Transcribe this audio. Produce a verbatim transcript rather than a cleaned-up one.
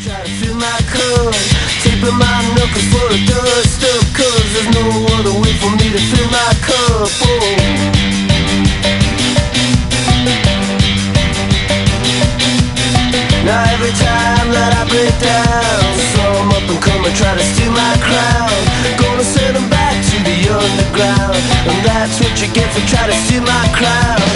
try to fill my cup, taping my knuckles full of dust up, cause there's no other way for me to fill my cup. Oh. Now every time that I break down, some up and come and try to steal my crown. Gonna send them back to the underground, and that's what you get for trying to steal my crown.